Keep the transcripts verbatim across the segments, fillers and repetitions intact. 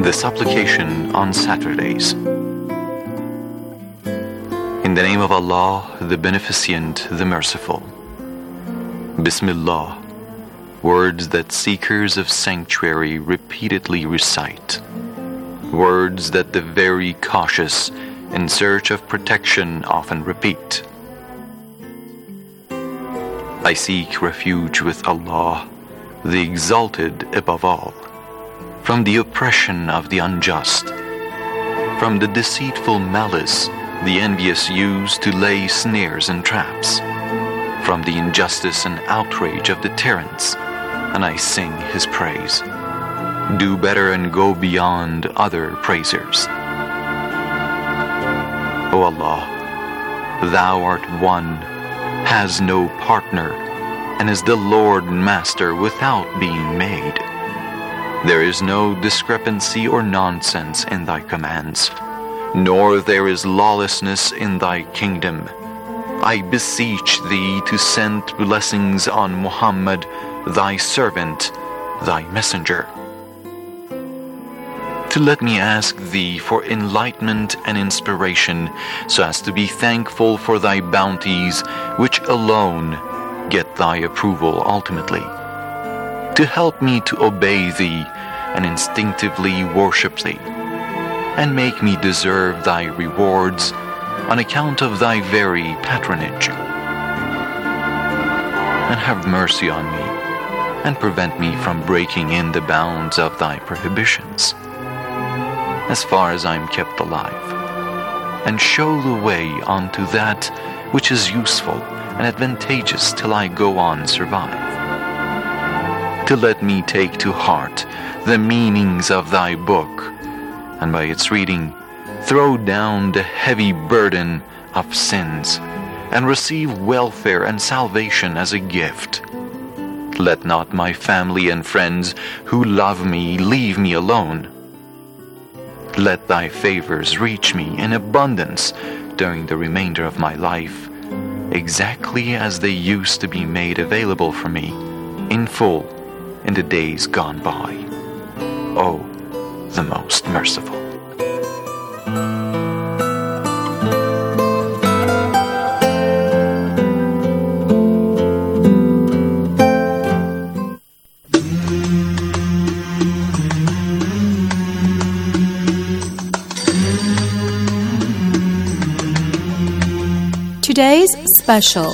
The supplication on Saturdays. In the name of Allah, the Beneficent, the Merciful. Bismillah, words that seekers of sanctuary repeatedly recite, words that the very cautious in search of protection often repeat. I seek refuge with Allah, the Exalted above all, from the oppression of the unjust, from the deceitful malice the envious use to lay snares and traps, from the injustice and outrage of the tyrants, and I sing His praise. Do better and go beyond other praisers. O Allah, Thou art one, has no partner, and is the Lord and Master without being made. There is no discrepancy or nonsense in Thy commands, nor there is lawlessness in Thy kingdom. I beseech Thee to send blessings on Muhammad, Thy servant, Thy messenger. To let me ask Thee for enlightenment and inspiration, so as to be thankful for Thy bounties, which alone get Thy approval ultimately. To help me to obey Thee and instinctively worship Thee, and make me deserve Thy rewards on account of Thy very patronage. And have mercy on me, and prevent me from breaking in the bounds of Thy prohibitions, as far as I am kept alive, and show the way unto that which is useful and advantageous till I go on survive. To let me take to heart the meanings of Thy book, and by its reading throw down the heavy burden of sins, and receive welfare and salvation as a gift. Let not my family and friends who love me leave me alone. Let Thy favors reach me in abundance during the remainder of my life, exactly as they used to be made available for me in full in the days gone by. O, the Most Merciful. Today's special.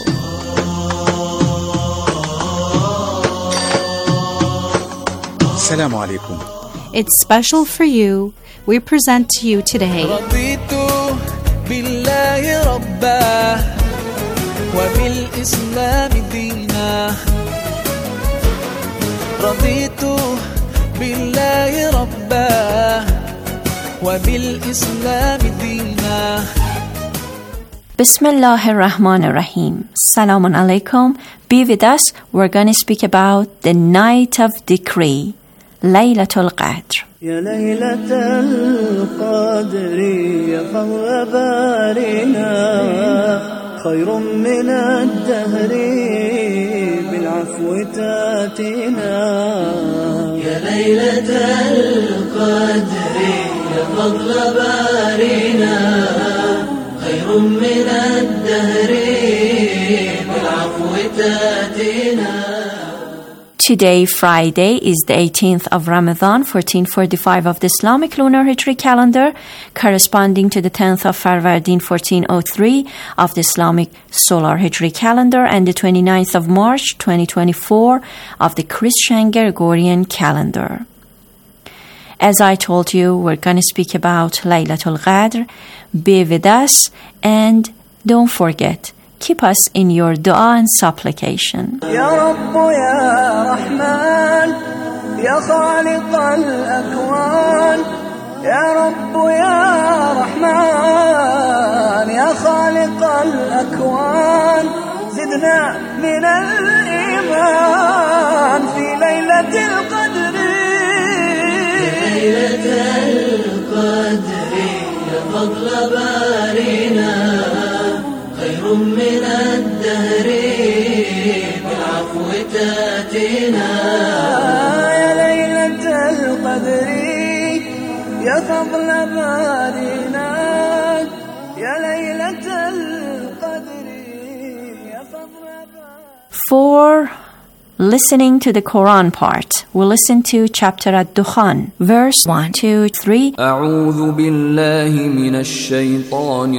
Assalamu alaikum. It's special for you. We present to you today. رضيت بالله ربا وبالإسلام دينا رضيت بالله ربا وبالإسلام دينا Bismillah ar-Rahman ar-Rahim. Salamun alaikum. Be with us. We're going to speak about the night of decree, Laylatul Qadr. يا ليلة القدر يا فضل بارنا خير من الدهر بالعفو تاتينا يا ليلة القدر يا فضل بارنا خير من الدهر بالعفو تاتينا. Today, Friday, is the eighteenth of Ramadan, fourteen forty-five of the Islamic lunar Hijri calendar, corresponding to the tenth of Farvardin, fourteen oh three of the Islamic solar Hijri calendar, and the twenty-ninth of March, twenty twenty-four of the Christian Gregorian calendar. As I told you, we're going to speak about Laylatul Qadr. Be with us, and don't forget, keep us in your dua and supplication. يا رب يا رحمن يا خالق الأكوان يا رب يا رحمن يا خالق الأكوان زدنا من الإيمان في ليلة القدر ليلة القدر يا فضل بارنا خير من الدهر بالعفو تاتينا يا ليلة القدر يا فضل بارنا يا ليلة القدر يا فضل بارنا. For listening to the Quran part, we'll listen to chapter Ad-Dukhan, verse one, two, three. أعوذ بالله من الشيطان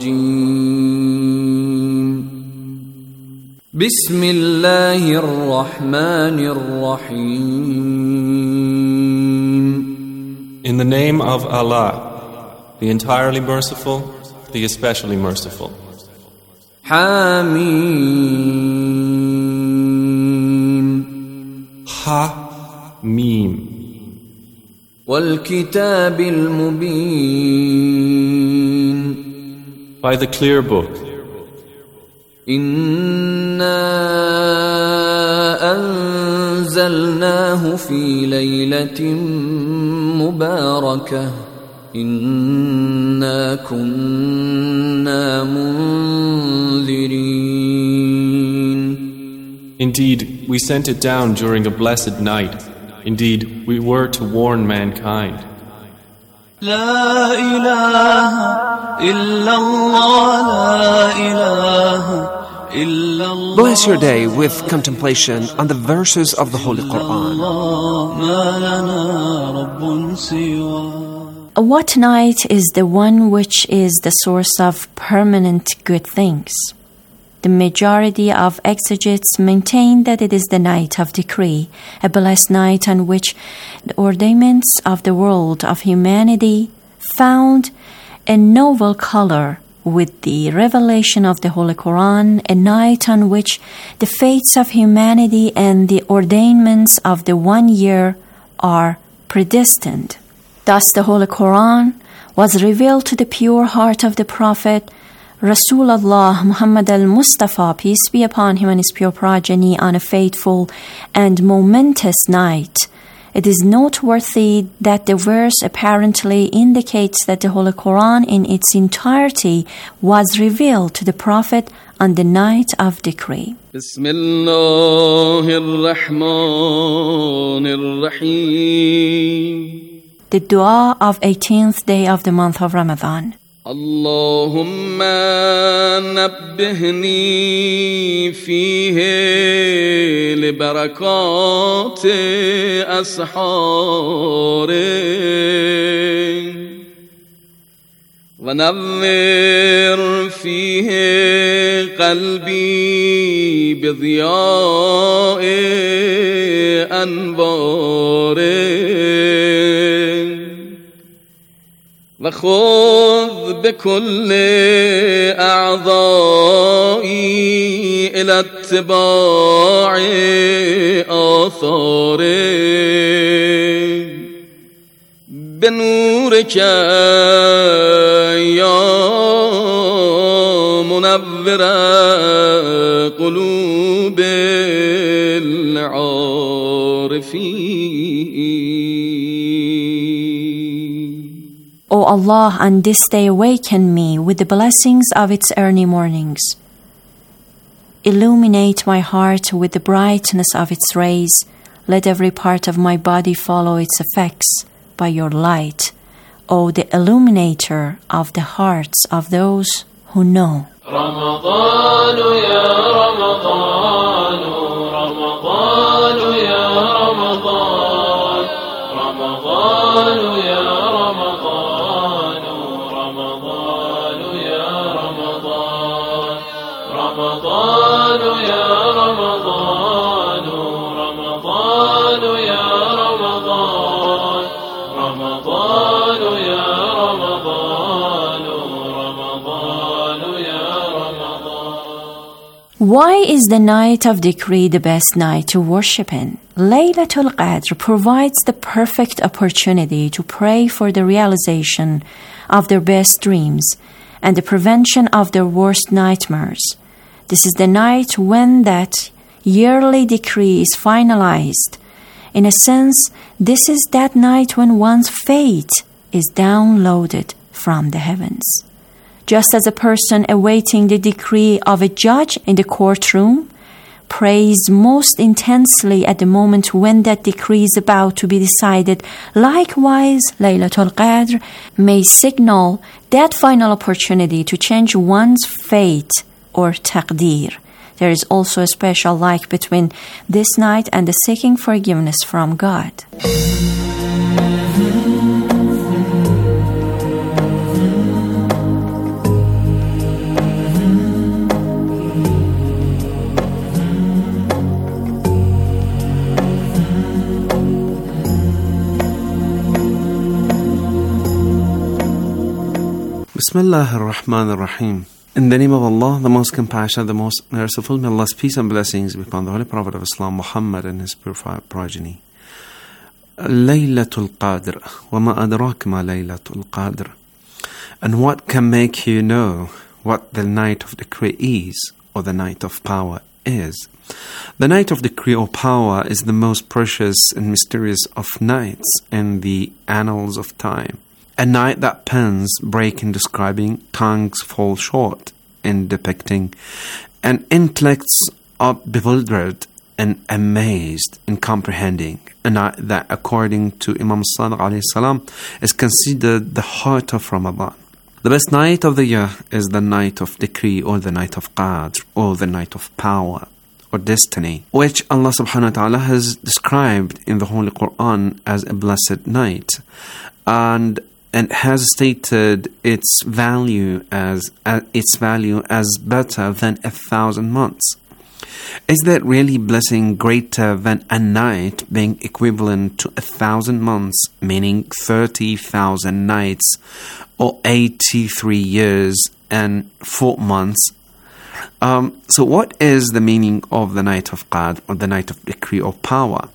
الرجيم. بسم الله الرحمن الرحيم. In the name of Allah, the entirely merciful, the especially merciful. حميم. Ha Mim. والكتاب المبين. By the clear book. إنا أنزلناه في ليلة مباركة إنا كنا منذرين. Indeed, we sent it down during a blessed night. Indeed, we were to warn mankind. لا إله إلا الله لا إله إلا الله. Bless your day with contemplation on the verses of the Holy Quran. ما لنا رب سوى. What night is the one which is the source of permanent good things? The majority of exegetes maintain that it is the night of decree, a blessed night on which the ornaments of the world of humanity found a novel color with the revelation of the Holy Quran, a night on which the fates of humanity and the ordainments of the one year are predestined. Thus the Holy Quran was revealed to the pure heart of the Prophet Rasulullah Muhammad al-Mustafa, peace be upon him and his pure progeny, on a fateful and momentous night. It is noteworthy that the verse apparently indicates that the Holy Quran in its entirety was revealed to the Prophet on the night of decree. بسم الله الرحمن الرحيم. The dua of eighteenth day of the month of Ramadan. اللهم نبهني فيه لبركات أسحاره ونور فيه قلبي بضياء أنواره وخذ بكل أعضائي إلى اتباع آثاره بنورك يا منور قلوب العارفين. O Allah, on this day awaken me with the blessings of its early mornings. Illuminate my heart with the brightness of its rays. Let every part of my body follow its effects by your light, O the illuminator of the hearts of those who know. رمضان يا رمضان رمضان يا رمضان رمضان يا رمضان رمضان يا رمضان رمضان يا رمضان رمضان يا رمضان رمضان يا رمضان رمضان يا رمضان. Why is the night of decree the best night to worship in? Laylatul Qadr provides the perfect opportunity to pray for the realization of their best dreams and the prevention of their worst nightmares. This is the night when that yearly decree is finalized. In a sense, this is that night when one's fate is downloaded from the heavens. Just as a person awaiting the decree of a judge in the courtroom prays most intensely at the moment when that decree is about to be decided. Likewise, Laylatul Qadr may signal that final opportunity to change one's fate or taqdeer. There is also a special like between this night and the seeking forgiveness from God. Bismillah ar-Rahman ar-Rahim. In the name of Allah, the most compassionate, the most merciful, may Allah's peace and blessings be upon the Holy Prophet of Islam, Muhammad, and his purified progeny. Laylatul Qadr. وَمَا أَدْرَاكَ مَا Laylatul Qadr. And what can make you know what the night of decree is, or the night of power is? The night of decree or power is the most precious and mysterious of nights in the annals of time. A night that pens break in describing, tongues fall short in depicting, and intellects are bewildered and amazed in comprehending. A night that, according to Imam Sadiq alayhi salam, is considered the heart of Ramadan. The best night of the year is the night of decree, or the night of Qadr, or the night of power or destiny, which Allah subhanahu wa ta'ala has described in the Holy Quran as a blessed night, and and has stated its value as uh, its value as better than a thousand months. Is that really blessing greater than a night being equivalent to a thousand months, meaning thirty thousand nights, or eighty-three years and four months? Um, so what is the meaning of the night of Qadr, or the night of decree or power?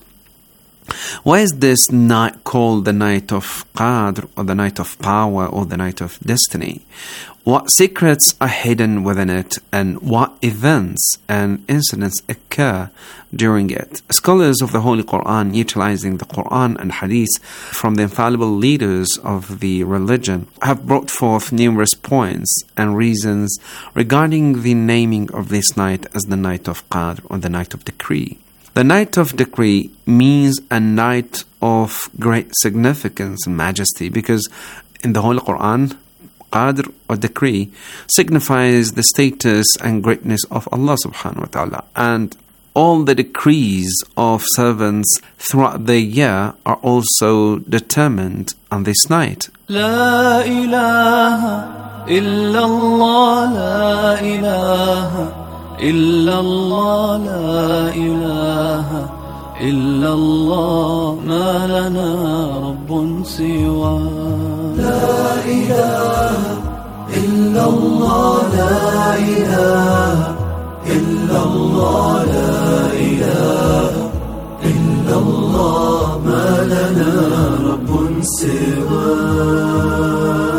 Why is this night called the night of Qadr, or the night of power, or the night of destiny? What secrets are hidden within it, and what events and incidents occur during it? Scholars of the Holy Quran, utilizing the Quran and Hadith from the infallible leaders of the religion, have brought forth numerous points and reasons regarding the naming of this night as the night of Qadr, or the night of decree. The night of decree means a night of great significance and majesty, because in the Holy Quran, Qadr or decree signifies the status and greatness of Allah subhanahu wa ta'ala. And all the decrees of servants throughout the year are also determined on this night. La ilaha illallah, la ilaha إلا الله لا إله إلا الله ما لنا رب سوى لا إله إلا الله لا إله إلا الله لا إله إلا الله ما لنا رب سوى.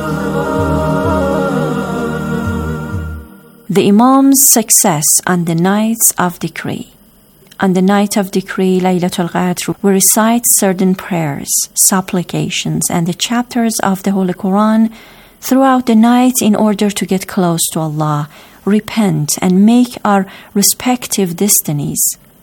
The Imam's success on the nights of decree. On the night of decree, Laylatul Qadr, we recite certain prayers, supplications, and the chapters of the Holy Quran throughout the night in order to get close to Allah, repent, and make our respective destinies.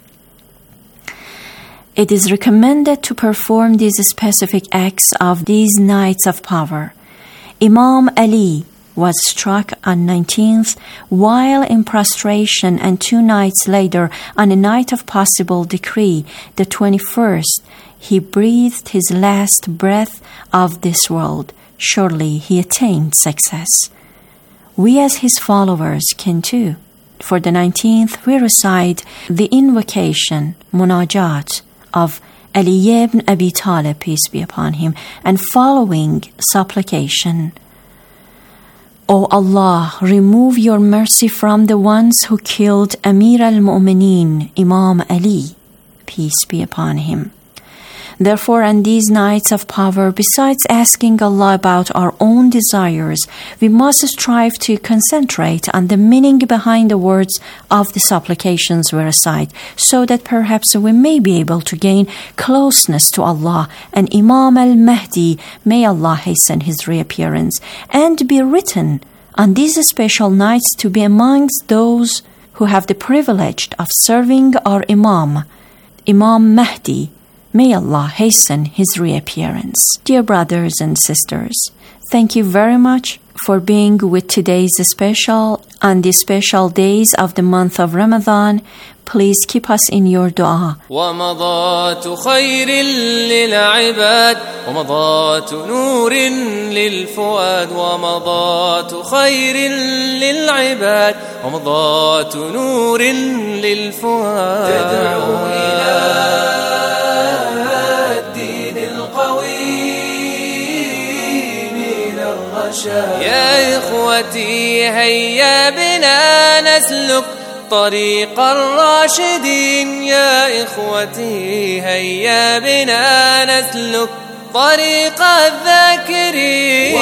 It is recommended to perform these specific acts of these nights of power. Imam Ali was struck on nineteenth while in prostration, and two nights later, on a night of possible decree, the twenty-first, he breathed his last breath of this world. Surely he attained success. We as his followers can too. For the nineteenth, we recite the invocation, munajat, of Ali ibn Abi Talib, peace be upon him, and following supplication. O Allah, remove your mercy from the ones who killed Amir al-Mu'mineen, Imam Ali, peace be upon him. Therefore, on these nights of power, besides asking Allah about our own desires, we must strive to concentrate on the meaning behind the words of the supplications we recite, so that perhaps we may be able to gain closeness to Allah and Imam al-Mahdi, may Allah hasten his reappearance, and be written on these special nights to be amongst those who have the privilege of serving our Imam, Imam Mahdi. May Allah hasten his reappearance. Dear brothers and sisters, thank you very much for being with today's special on the special days of the month of Ramadan. Please keep us in your dua. ومضات خير للعباد ومضات نور للفؤاد ومضات خير للعباد ومضات نور للفؤاد تدعو إلى الدين القويم إلى الرشاد يا إخوتي هيا بنا نسلك طريق الراشدين يا إخوتي هيا بنا نسلك طريق الذاكرين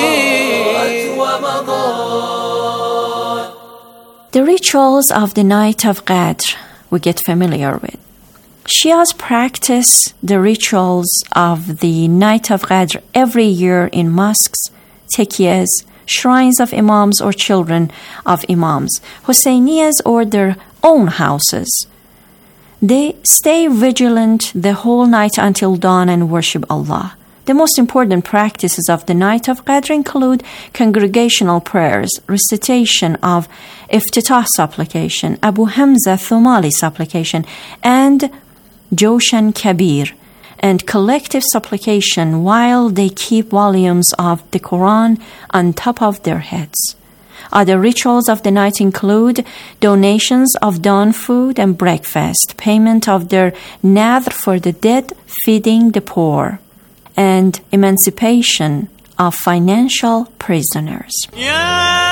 ومضات. The rituals of the night of Qadr we get familiar with. Shias practice the rituals of the night of Qadr every year in mosques, taqiyas, shrines of imams or children of imams, Hussainiyas or their own houses. They stay vigilant the whole night until dawn and worship Allah. The most important practices of the night of Qadr include congregational prayers, recitation of Iftitah supplication, Abu Hamza Thumali supplication, and Joshan Kabir, and collective supplication while they keep volumes of the Quran on top of their heads. Other rituals of the night include donations of dawn food and breakfast, payment of their nadhr for the dead, feeding the poor, and emancipation of financial prisoners. Yeah.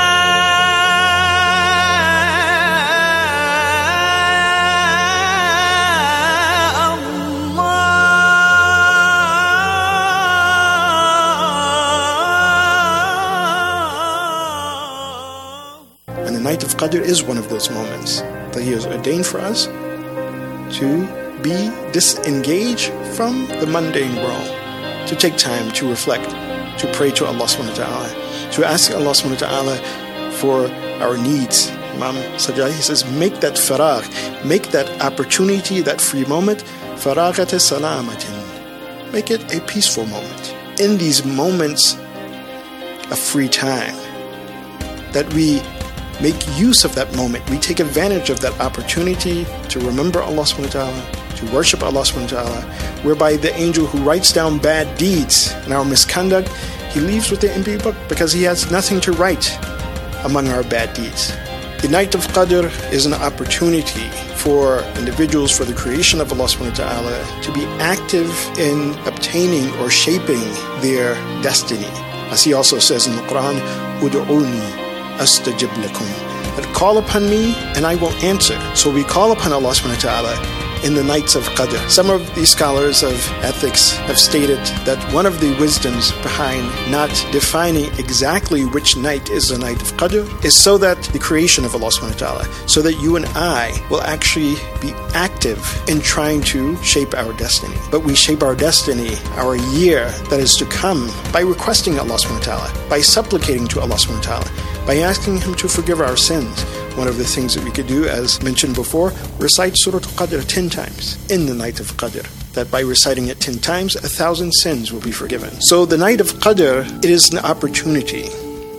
The night of Qadr is one of those moments that He has ordained for us to be disengaged from the mundane world, to take time to reflect, to pray to Allah subhanahu wa ta'ala, to ask Allah subhanahu wa ta'ala for our needs. Imam Sajjad, he says, make that faragh, make that opportunity, that free moment, faraghat salamatin. Make it a peaceful moment. In these moments of free time, that we make use of that moment. We take advantage of that opportunity to remember Allah subhanahu wa ta'ala, to worship Allah subhanahu wa ta'ala, whereby the angel who writes down bad deeds and our misconduct, he leaves with the empty book because he has nothing to write among our bad deeds. The night of Qadr is an opportunity for individuals, for the creation of Allah subhanahu wa ta'ala, to be active in obtaining or shaping their destiny. As He also says in the Quran, Udu'uni astajib lakum, that call upon me and I will answer. So we call upon Allah subhanahu wa ta'ala in the nights of Qadr. Some of these scholars of ethics have stated that one of the wisdoms behind not defining exactly which night is the night of Qadr is so that the creation of Allah subhanahu wa ta'ala, so that you and I will actually be active in trying to shape our destiny. But we shape our destiny, our year that is to come, by requesting Allah subhanahu wa ta'ala, by supplicating to Allah subhanahu wa ta'ala, by asking Him to forgive our sins. One of the things that we could do, as mentioned before, recite Surah Al-Qadr ten times in the night of Qadr. That by reciting it ten times, a thousand sins will be forgiven. So the night of Qadr, it is an opportunity.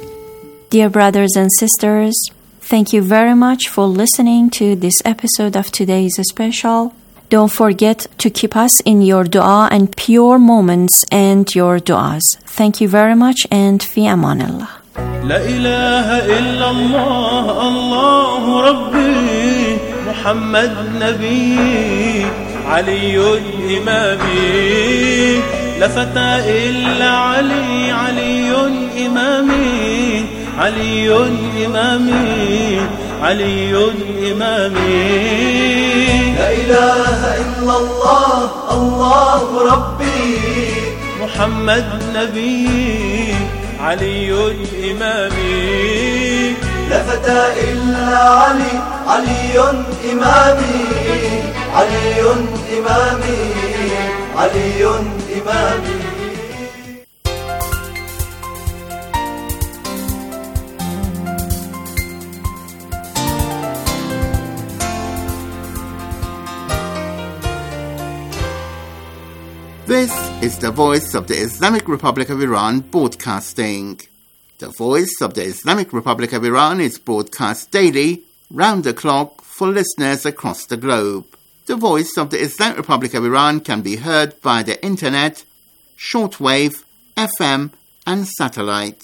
Dear brothers and sisters, thank you very much for listening to this episode of today's special. Don't forget to keep us in your dua and pure moments and your duas. Thank you very much, and fi amanillah. لا إله إلا الله الله ربي محمد نبي علي إمامي لا فتى إلا علي علي إمامي علي إمامي علي إمامي لا إله إلا الله الله ربي محمد نبي علي إمامي لا فتى إلا علي علي إمامي علي إمامي علي إمامي This is the Voice of the Islamic Republic of Iran broadcasting. The Voice of the Islamic Republic of Iran is broadcast daily, round the clock, for listeners across the globe. The Voice of the Islamic Republic of Iran can be heard via the internet, shortwave, F M, and satellites.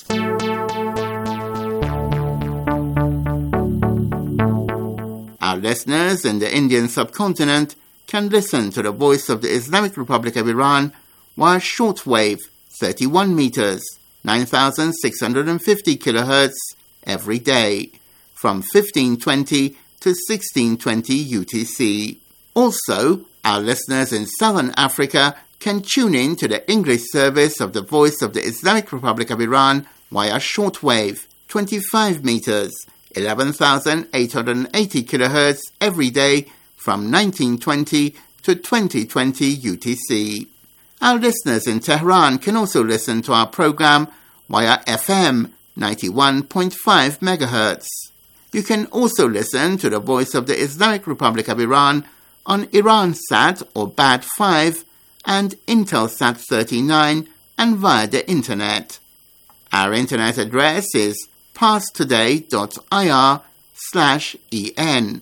Our listeners in the Indian subcontinent can listen to the Voice of the Islamic Republic of Iran via shortwave, thirty-one meters, nine thousand six hundred fifty kilohertz, every day, from fifteen twenty to sixteen twenty U T C. Also, our listeners in Southern Africa can tune in to the English service of the Voice of the Islamic Republic of Iran via shortwave, twenty-five meters, eleven thousand eight hundred eighty kilohertz, every day, from nineteen twenty to twenty twenty U T C. Our listeners in Tehran can also listen to our program via F M ninety-one point five megahertz. You can also listen to the Voice of the Islamic Republic of Iran on Iransat or B A D five and Intelsat thirty-nine and via the internet. Our internet address is parstoday.ir slash en.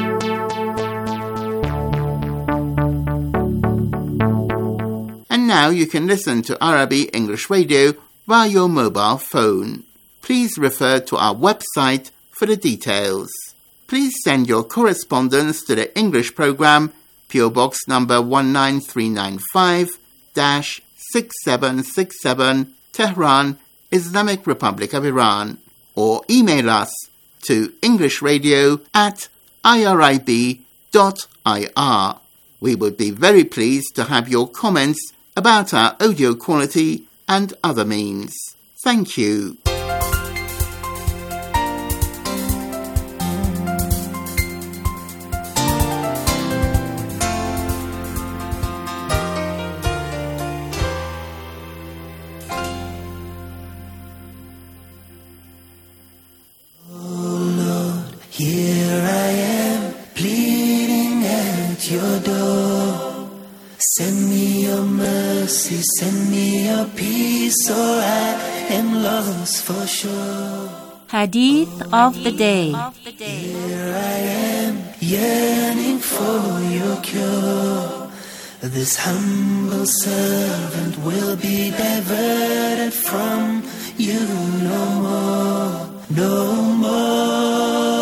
And now you can listen to Arabic English Radio via your mobile phone. Please refer to our website for the details. Please send your correspondence to the English program, P O Box number one nine three nine five, six seven six seven, Tehran, Islamic Republic of Iran, or email us to englishradio at irib dot ir. We would be very pleased to have your comments about our audio quality and other means. Thank you. Here I am, pleading at your door. Send me your mercy, send me your peace, or I am lost for sure. Hadith of the day. Here I am, yearning for your cure. This humble servant will be diverted from you no more, no more.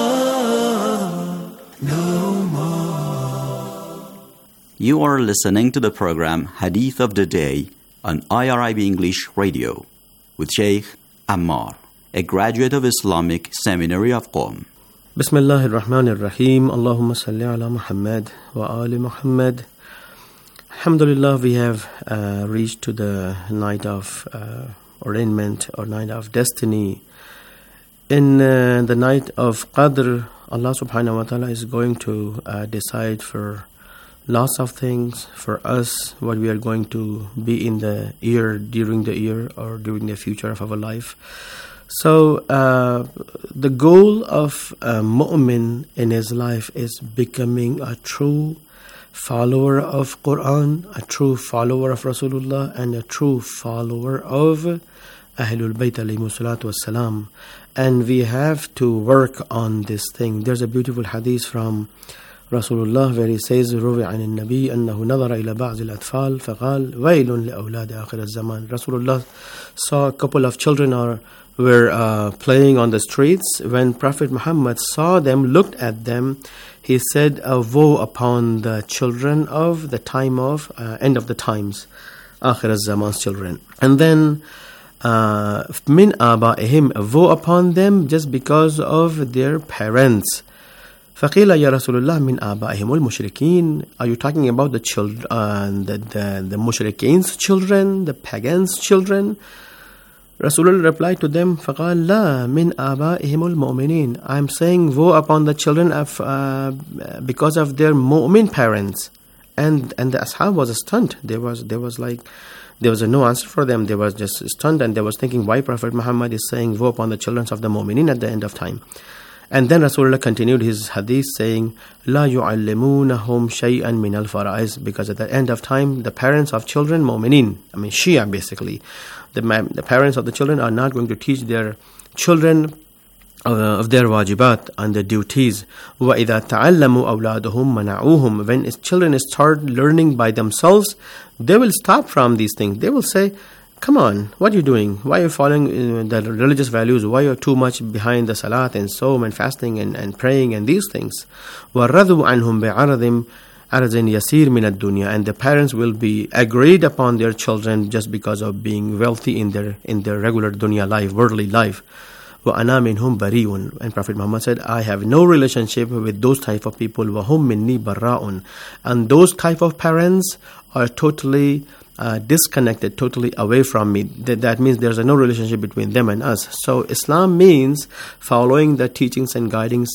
You are listening to the program Hadith of the Day on I R I B English Radio with Sheikh Ammar, a graduate of Islamic Seminary of Qom. Bismillah ar-Rahman ar-Rahim. Allahumma salli ala Muhammad wa ali Muhammad. Alhamdulillah, we have uh, reached to the night of uh, ordainment or night of destiny. In uh, the night of Qadr, Allah subhanahu wa ta'ala is going to uh, decide for lots of things for us, what we are going to be in the year, during the year, or during the future of our life. So, uh, the goal of a mu'min in his life is becoming a true follower of Quran, a true follower of Rasulullah, and a true follower of Ahlul Bayt alayhimu salatu wassalam. And we have to work on this thing. There's a beautiful hadith from Rasulullah where he says, روي عن النبي أنه نظر إلى بعض الأطفال فقال ويل لأولاد آخر الزمان. Rasulullah saw a couple of children are, were uh, playing on the streets. When Prophet Muhammad saw them, looked at them, he said, woe upon the children of the time of, uh, end of the times, آخر الزman's children. And then, min آبائهم, woe upon them just because of their parents. فقيل يا رسول الله من آبائهم المشركين. Are you talking about the children, uh, the, the, the mushrikeen's children, the pagans' children? Rasulullah replied to them, فقال لا من آبائهم المؤمنين. I'm saying woe upon the children of uh, because of their mu'min parents. And and the ashab was stunned. There was there was like there was a no answer for them. They was just stunned, and they was thinking why Prophet Muhammad is saying woe upon the children of the mu'minin at the end of time. And then Rasulullah continued his hadith saying, لا يعلمونهم شيئا من الفرائض, because at the end of time, the parents of children, mu'minin, I mean Shia basically, the, the parents of the children are not going to teach their children Uh, of their wajibat and their duties. وَإِذَا تَعَلَّمُوا أَوْلَادُهُمْ مَنَعُوهُم. When his children start learning by themselves, they will stop from these things. They will say, come on, what are you doing? Why are you following uh, the religious values? Why are you too much behind the salat and sawm and fasting and, and praying and these things? وَرَضُوا عَنْهُمْ بِعَرَضٍ عَرَضٍ يَسِيرٍ مِنَ الدُّنْيَا. And the parents will be agreed upon their children just because of being wealthy in their in their regular dunya life, worldly life. وَأَنَا مِنْهُمْ بَرِيٌّ. And Prophet Muhammad said, I have no relationship with those type of people. وَهُمْ مِنِّي بَرَّاءٌ. And those type of parents are totally uh, disconnected, totally away from me. That, that means there's a no relationship between them and us. So Islam means following the teachings and guidings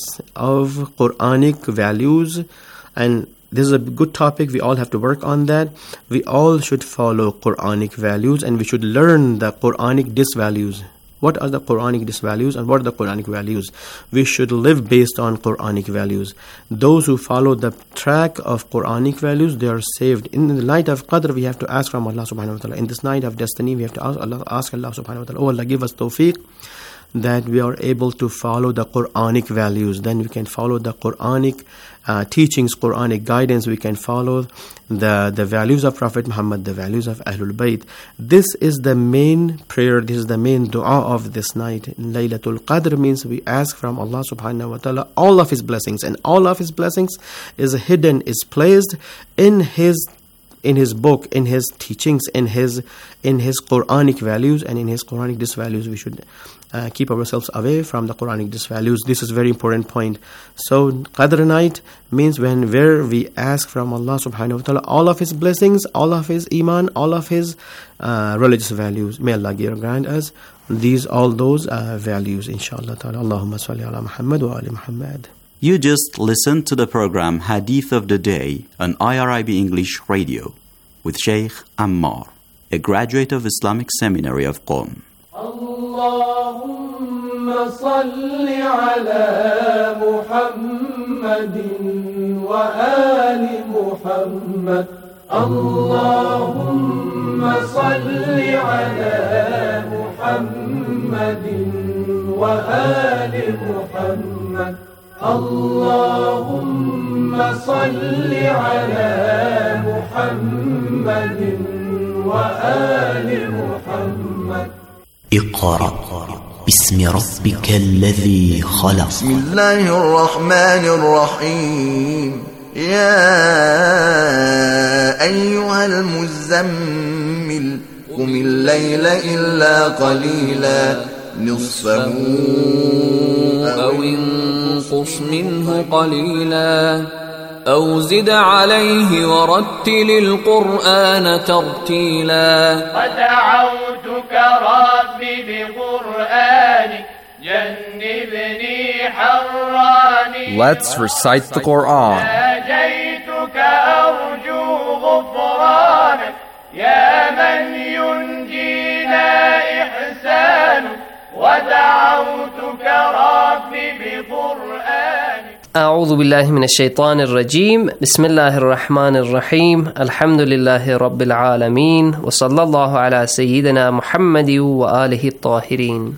of Quranic values. And this is a good topic. We all have to work on that. We all should follow Quranic values, and we should learn the Quranic disvalues. What are the Quranic disvalues and what are the Quranic values? We should live based on Quranic values. Those who follow the track of Quranic values, they are saved. In the night of Qadr, we have to ask from Allah subhanahu wa ta'ala. In this night of destiny, we have to ask Allah, ask Allah subhanahu wa ta'ala, oh Allah, give us tawfiq, that we are able to follow the Quranic values. Then we can follow the Quranic uh, teachings, Quranic guidance. We can follow the, the values of Prophet Muhammad, the values of Ahlul Bayt. This is the main prayer, this is the main dua of this night. Laylatul Qadr means we ask from Allah subhanahu wa ta'ala all of His blessings. And all of His blessings is hidden, is placed in His in his book, in his teachings, in his in his Quranic values and in his Quranic disvalues. We should uh, keep ourselves away from the Quranic disvalues. This is a very important point. So Qadr night means when where we ask from Allah subhanahu wa ta'ala all of His blessings, all of His iman, all of His uh, religious values. May Allah grant us these all those uh, values, inshallah ta'ala. Allahumma salli ala Muhammad wa ali Muhammad. You just listened to the program Hadith of the Day on I R I B English Radio with Sheikh Ammar, a graduate of Islamic Seminary of Qom. Allahumma salli ala Muhammadin wa ali Muhammad. Allahumma salli ala Muhammadin wa ali Muhammad. اللهم صل على محمد وآل محمد. اقرأ باسم ربك الذي خلق. بسم الله الرحمن الرحيم. يا أيها المزمل قم الليل إلا قليلا نصفه أو انقص منه قليلا أو زد عليه ورتل القرآن ترتيلا. ودعوتك ربي بقرآنك جنبني حراني. Let's recite the Quran. ناجيتك أرجو غفرانك يا من ينجينا إحسانك. ودعوتك ربي بقرآنك. أعوذ بالله من الشيطان الرجيم. بسم الله الرحمن الرحيم. الحمد لله رب العالمين وصلى الله على سيدنا محمد وآله الطاهرين.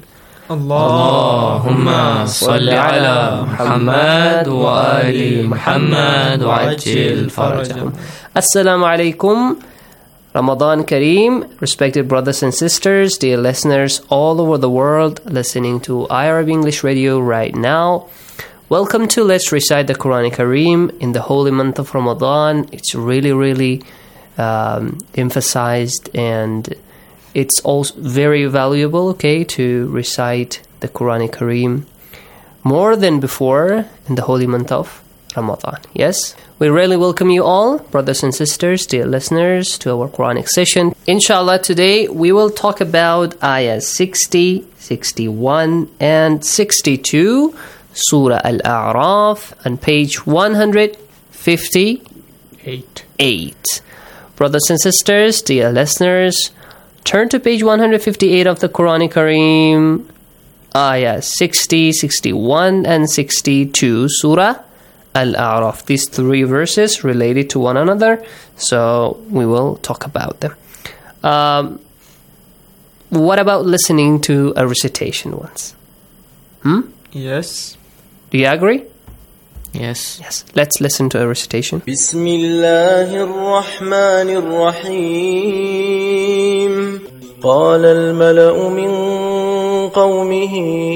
اللهم صل على محمد وآل محمد وعجل فرجهم. Assalamu alaikum. Ramadan Kareem, respected brothers and sisters, dear listeners all over the world listening to I R I B English Radio right now. Welcome to Let's Recite the Quran Kareem in the holy month of Ramadan. It's really, really um, emphasized, and it's also very valuable, okay, to recite the Quran Kareem more than before in the holy month of Ramadan. Yes, we really welcome you all, brothers and sisters, dear listeners, to our Quranic session. Inshallah, today we will talk about ayahs sixty, sixty-one, and sixty-two, Surah Al-A'raf, on page one hundred fifty-eight. Eight. Brothers and sisters, dear listeners, turn to page one hundred fifty-eight of the Quran Kareem ayah sixty, sixty-one, and sixty-two, Surah Al-A'raf. These three verses related to one another, so we will talk about them. Um, what about listening to a recitation once? Hmm? Yes. Do you agree? Yes. Yes. Let's listen to a recitation. بسم الله الرحمن الرحيم قال الملأ من قومه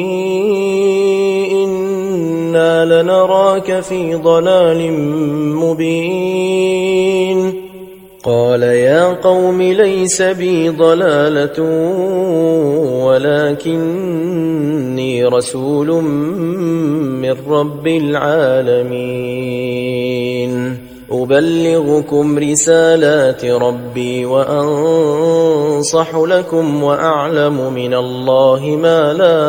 إنا لنراك في ضلال مبين قال يا قوم ليس بي ضلالة ولكني رسول من رب العالمين أبلغكم رسالات ربي وأنصح لكم وأعلم من الله ما لا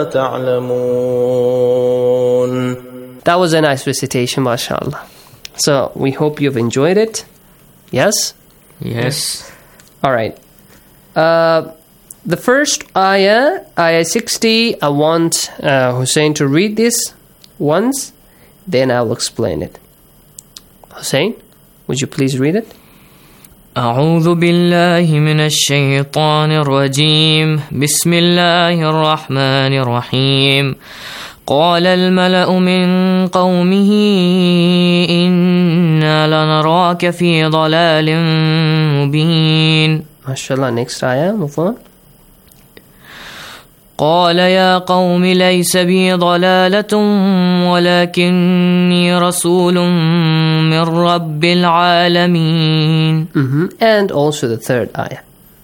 تعلمون. That was a nice recitation, mashallah. So we hope you've enjoyed it. Yes? Yes. All right. Uh, the first ayah, ayah sixty, I want uh, Hussein to read this once, then I will explain it. Hussein, would you please read it? أعوذ بالله من الشيطان الرجيم بسم الله الرحمن الرحيم قال الملأ من قومه إنا لنراك في ضلال مبين. MashaAllah, next ayah, move on. قال يا قوم ليس بي ضلالة ولكني رسول من رب العالمين. Mm-hmm. And also the third ayah.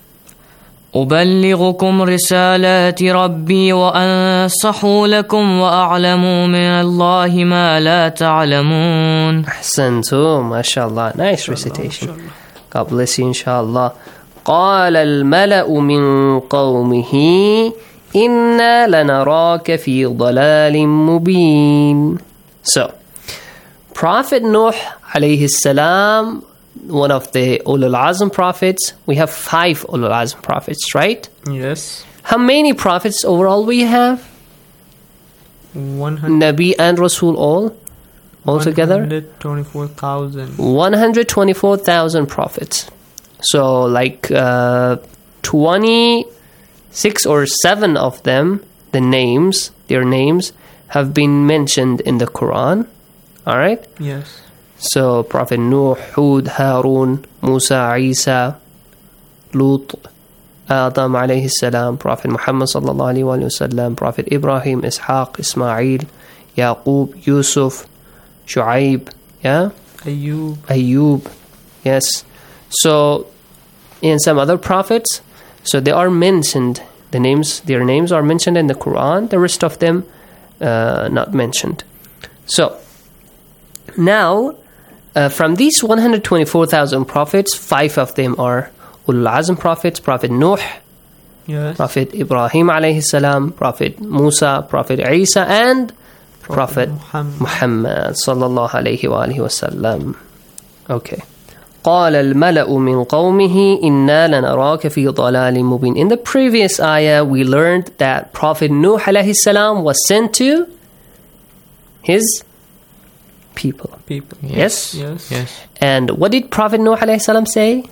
أبلغكم رسالات ربي وأنصح لكم وأعلم من الله ما لا تعلمون. أحسنتم, MashaAllah, nice recitation. God bless you, inshallah. قال الملأ من قومه إنا لنراك في ضلال مبين. So, Prophet Nuh alayhi salam, one of the Ulul Azm prophets. We have five Ulul Azm prophets, right? Yes. How many prophets overall we have? one hundred. Nabi and Rasul all? Altogether? one hundred twenty-four thousand. one hundred twenty-four thousand prophets. So, like uh, twenty-six or seven of them, the names, their names, have been mentioned in the Quran. Alright? Yes. So, Prophet Nuh, Hud, Harun, Musa, Isa, Lut, Adam alayhi salam, Prophet Muhammad sallallahu alayhi wa sallam, Prophet Ibrahim, Ishaq, Ismail, Yaqub, Yusuf, Shu'aib, yeah? Ayub. Ayub, yes. So, in some other prophets, so they are mentioned, the names, their names are mentioned in the Quran, the rest of them uh, not mentioned. So, now, uh, from these one hundred twenty-four thousand prophets, five of them are Ulul Azm prophets, Prophet Nuh, yes. Prophet Ibrahim alayhi salam, Prophet Musa, Prophet Isa, and Prophet, Prophet Muhammad. Muhammad sallallahu alayhi wa alihi wa sallam. Okay. قال الملأ من قومه إنا لنراك في ضلال مبين. In the previous ayah, we learned that Prophet Nuh alayhi salam was sent to his people. People. Yes? Yes. Yes. And what did Prophet Nuh alayhi salam say?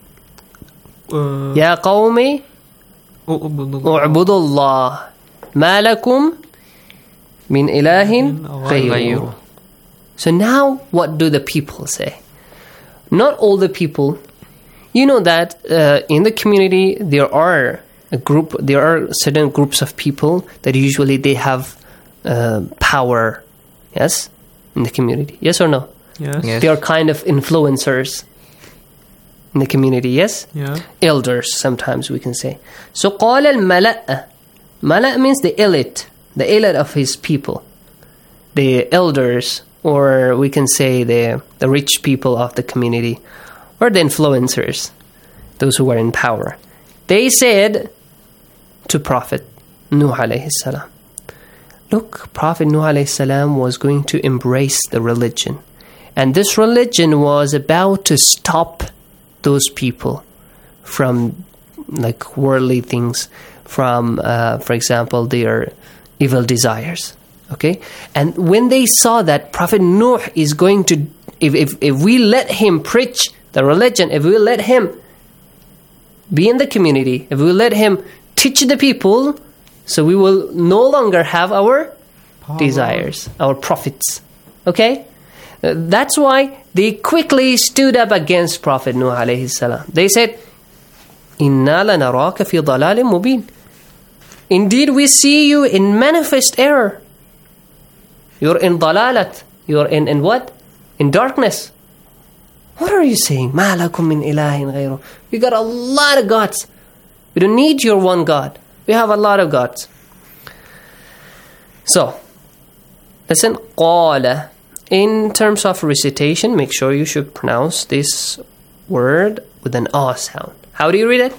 يا قوم اعبدوا الله ما لكم من إله غيره. So now, what do the people say? Not all the people. You know that uh, in the community there are a group, there are certain groups of people that usually they have uh, power, yes, in the community. Yes or no? Yes. Yes. They are kind of influencers in the community, yes? Yeah. Elders, sometimes we can say. So, قال الملأ. Mala' means the elite, the elite of his people. The elders, or we can say the, the rich people of the community, or the influencers, those who were in power. They said to Prophet Nuh alayhi salam, look, Prophet Nuh alayhi salam was going to embrace the religion. And this religion was about to stop those people from like worldly things, from, uh, for example, their evil desires. Okay? And when they saw that Prophet Nuh is going to, if, if, if we let him preach the religion, if we let him be in the community, if we let him teach the people, so we will no longer have our Power. desires, our profits. Okay? Uh, that's why they quickly stood up against Prophet Nuh alayhi salam. They said, Inna lanaraka fi dalalin mubin. Indeed, we see you in manifest error. You're in dalalat. You're in, in what? In darkness. What are you saying? Ma lakum min ilahin ghayru. We got a lot of gods. We don't need your one God. We have a lot of gods. So, listen. Qala. In terms of recitation, make sure you should pronounce this word with an ah sound. How do you read it?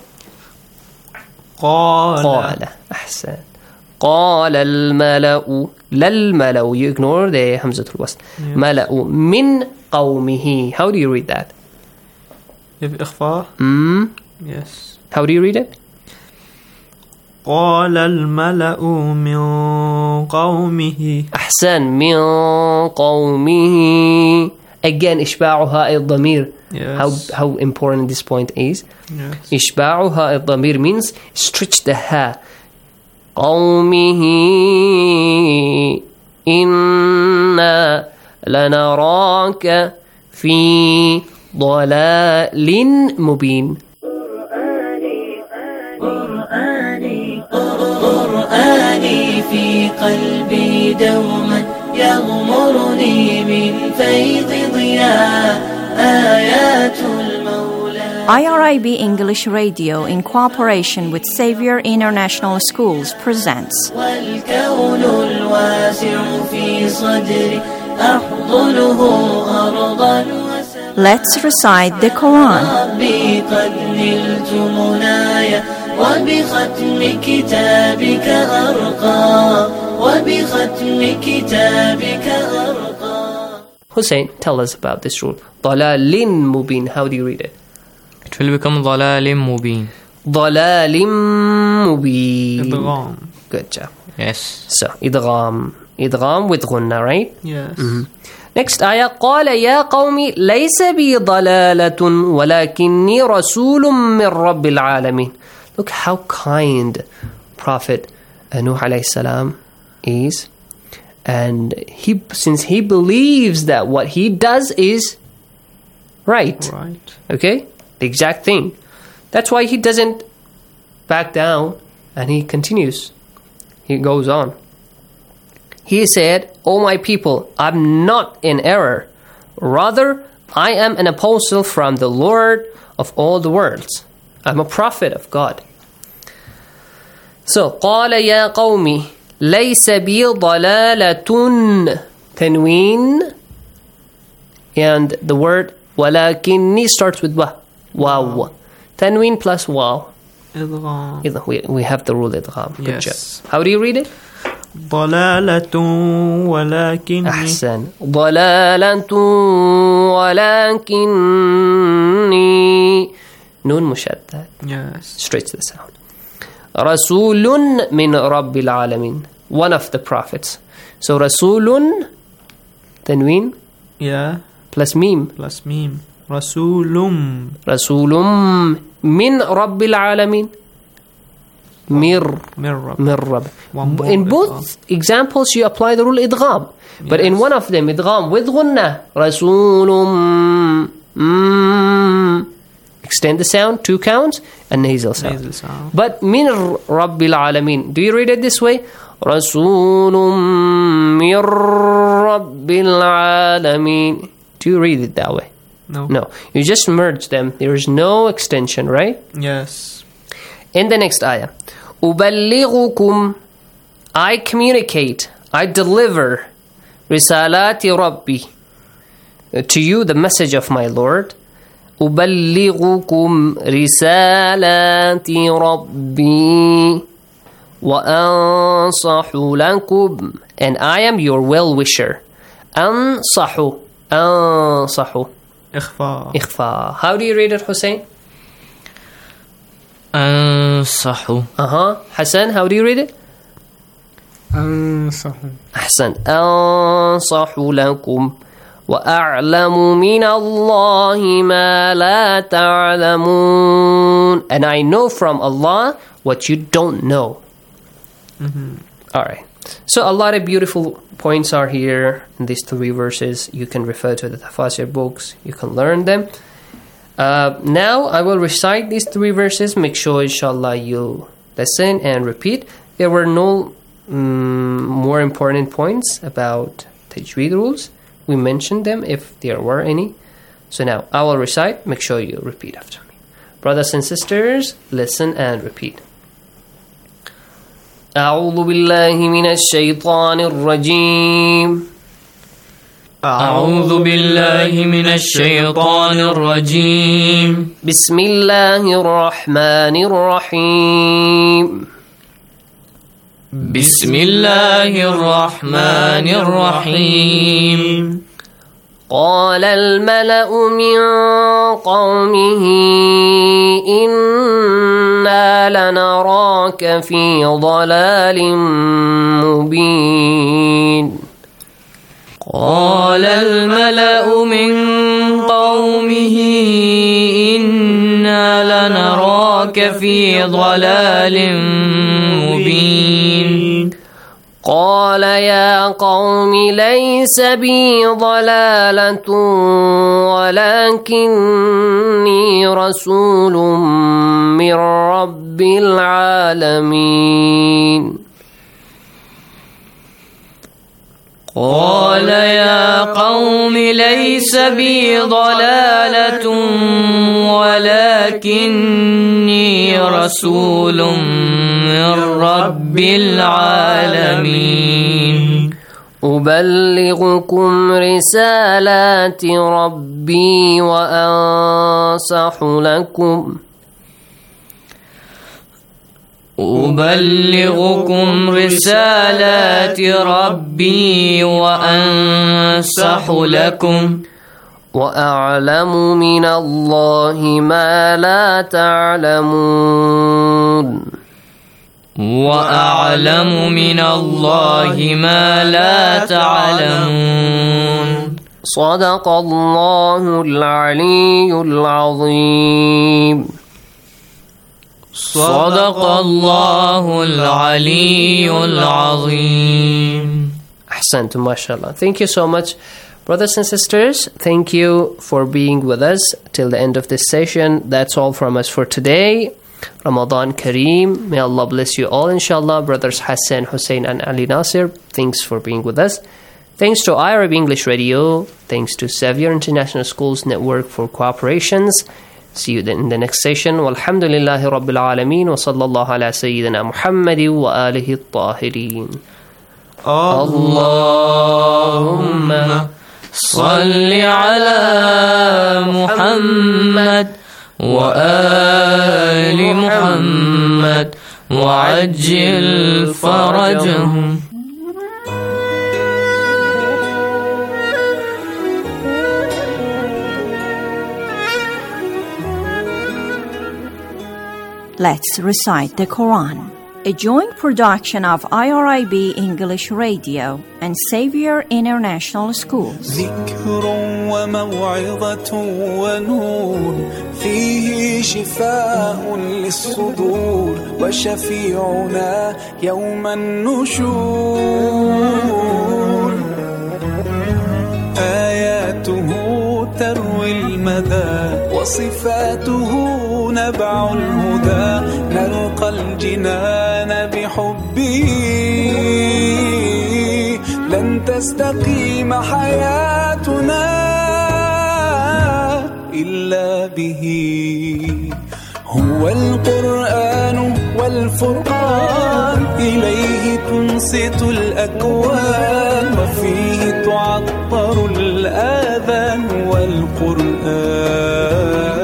Qala. Qala. Ahsan. قال الملأ للملأ. You ignore the همزة الوصل. Yes. ملأ من قومه. How do you read that? If إخفاء. Mm. Yes. How do you read it? قال الملأ من قومه. أحسن. من قومه. Again إشباع هاء الضمير. Yes. How how important this point is. Yes. إشباع هاء الضمير means stretch the ha. قومه إنا لنراك في ضلال مبين. قرآني قرآني في قلبي دوما يغمرني من فيض ضياء آيات المولى. I R I B English Radio, in cooperation with Xavier International Schools, presents والكون الواسع في صدري أحضنه أرضا وسماء. Let's recite the Quran. ربي قد نلت منايا وبختم كتابك أرقى وبختم كتابك أرقى. Hussein, tell us about this rule. ضلال مبين. How do you read it? It will become ضلال مبين. ضلال مبين. إدغام. Good job. Yes. So, إدغام. إدغام with غنة, right? Yes. Mm-hmm. Next ayah. قال يا قوم ليس بي ضلالة ولكني رسول من رب العالمين. Look how kind Prophet Nuh alayhi salam is. And he, since he believes that what he does is right. Right. Okay? The exact thing. That's why he doesn't back down and he continues. He goes on. He said, O my people, I'm not in error. Rather, I am an apostle from the Lord of all the worlds. I'm a prophet of God. So, قال يا قومي ليس بي ضلالة. Tanween. And the word ولكني starts with wa. Wow. Tanween plus wow. إدغام. We, we have the rule إدغام. Good Yes. job. How do you read it? ضلالة ولكني. أحسن. ضلالة ولكني. نون مشدد. Yes. Stretch the sound. رسول من رب العالمين. One of the prophets. So رسول تنوين. Yeah. Plus meme. Plus meme. رسول. رسول من رب العالمين. Mir. من رب. من رب. In both examples you apply the rule idgham. But yes. in one of them idgham with ghunna. رسول. Mm. Extend the sound, two counts, and nasal sound. Nasal sound. But min rabbil alamin. Do you read it this way? Rasulun min rabbil alamin. Do you read it that way? No. No. You just merge them. There is no extension, right? Yes. In the next ayah. Uballighukum. I communicate. I deliver. Risalati Rabbi. To you the message of my Lord. أبلغكم رسالات ربي وأنصح لكم, and I am your well-wisher. أنصح أنصح إخفاء. إخفاء. How do you read it, Hussein? أنصح. Uh-huh. Hassan, how do you read it? أنصح أحسن أنصح لكم وأعلم من الله ما لا تعلمون. And I know from Allah what you don't know. Mm-hmm. Alright. So a lot of beautiful points are here in these three verses. You can refer to the tafsir books. You can learn them. Uh, now I will recite these three verses. Make sure inshallah you listen and repeat. There were no um, more important points about tajweed rules. We mentioned them if there were any. So now I will recite. Make sure you repeat after me. Brothers and sisters, listen and repeat. أعوذ بالله من الشيطان الرجيم. أعوذ بالله من الشيطان الرجيم. بسم الله الرحمن الرحيم. بسم الله الرحمن الرحيم. قال الملأ من قومه إنا لنراك في ضلال مبين. قال الملأ من قومه إنا لنراك في ضلال مبين. قال يا قوم ليس بي ضلالة ولكني رسول من رب العالمين. قال يا قوم ليس بي ضلالة ولكني رسول من رب العالمين. أبلغكم رسالات ربي وأنصح لكم أبلغكم رسالات ربي وأنصح لكم وأعلم من الله ما لا تعلمون. وأعلم من الله ما لا تعلمون. صدق الله العلي العظيم. صدق الله العلي العظيم. أحسنت mashallah. Thank you so much, brothers and sisters. Thank you for being with us till the end of this session. That's all from us for today. Ramadan Kareem. May Allah bless you all, inshallah. Brothers Hassan, Hussein, and Ali Nasir, thanks for being with us. Thanks to I R A B English Radio. Thanks to Xavier International Schools Network for cooperations. See you in the next session. Walhamdulillahi Rabbil Alameen. Wa sallallahu ala Sayyidina Muhammadin wa alihi at-tahirin. Allahumma salli ala Muhammad wa ali Muhammad wa ajil farajahum. Let's recite the Quran. A joint production of I R I B English Radio and Xavier International Schools. ذكر وموعظة ونور فيه شفاء للصدور وشفيعنا يوم النشور آياته تروي المدى وصفاته نبع الهدى نلقى الجنان بحبه لن تستقيم حياتنا إلا به هو القرآن والفرقان إليه تنصت الأكوان وفيه تعطر الآذان والقرآن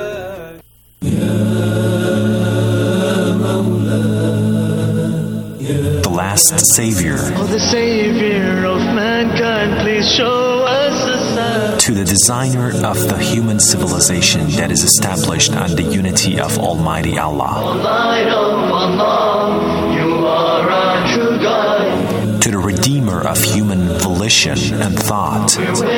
The last Savior. Oh, the Savior of mankind, please show us a sign. To the designer of the human civilization that is established on the unity of Almighty Allah. O light of Allah, you are our true guide. redeemer of human volition and thought.